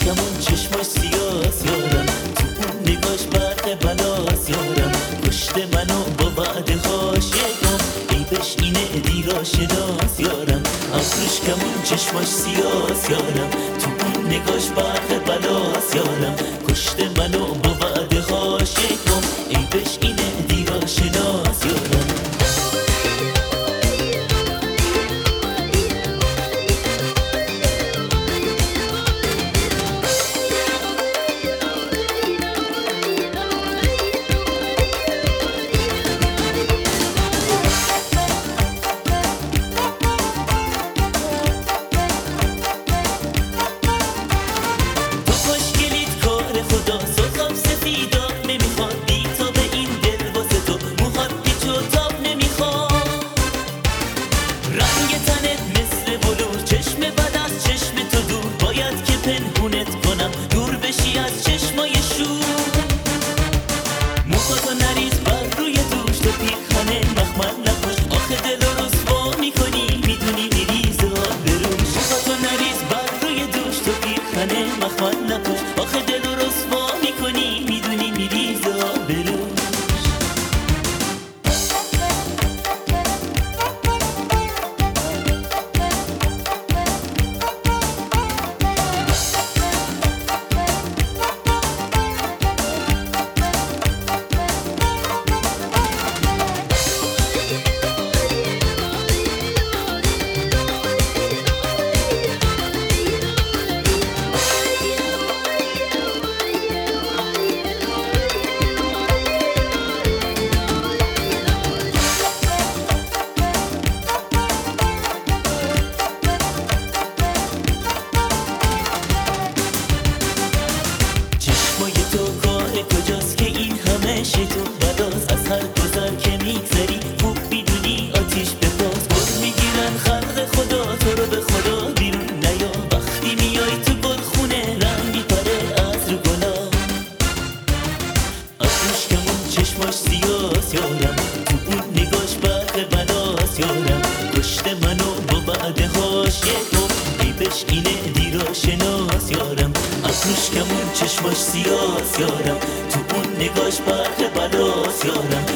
کمون چشماش سیاس یارم، تو اون نگاش برق بلاس یارم، کشته منو با وعده خاشقم، عیبش اینه دیرا شناس یارم. ابروش کمون چشماش سیاس یارم، تو اون نگاش برق بلاس یارم، کشته منو با وعده خاشقم، عیبش اینه دیرا شناس یارم. دور بشی از چشمای شور، موهاتو نریز بر روی دوش، تو پیرهن مخمل نپوش، آخه دل رو رسوا میکنی میدونی میریز آبروش. موهاتو نریز بر روی دوش، تو پیرهن مخمل نپوش، آخه دل رو رسوا میکنی میدونی میریز آبروش. کجاست که این همه تو بلاست، از هر گذر که میگذری خوب میدونی آتیش بپاس. بر میگیرن خلق خدا تو رو به خدا بیرون نیا، وقتی میای تو گلخونه رنگ میپره از رو گلا. ابروش کمون چشماش سیاس یارم، تو اون نگاش برق بلاس یارم، کشته منو با بعد خاشقم، عیبش اینه دیرا شناس یارم. ابروش کمون چشماش سیاس یارم، تو اون نگاش برق بلاس یارم،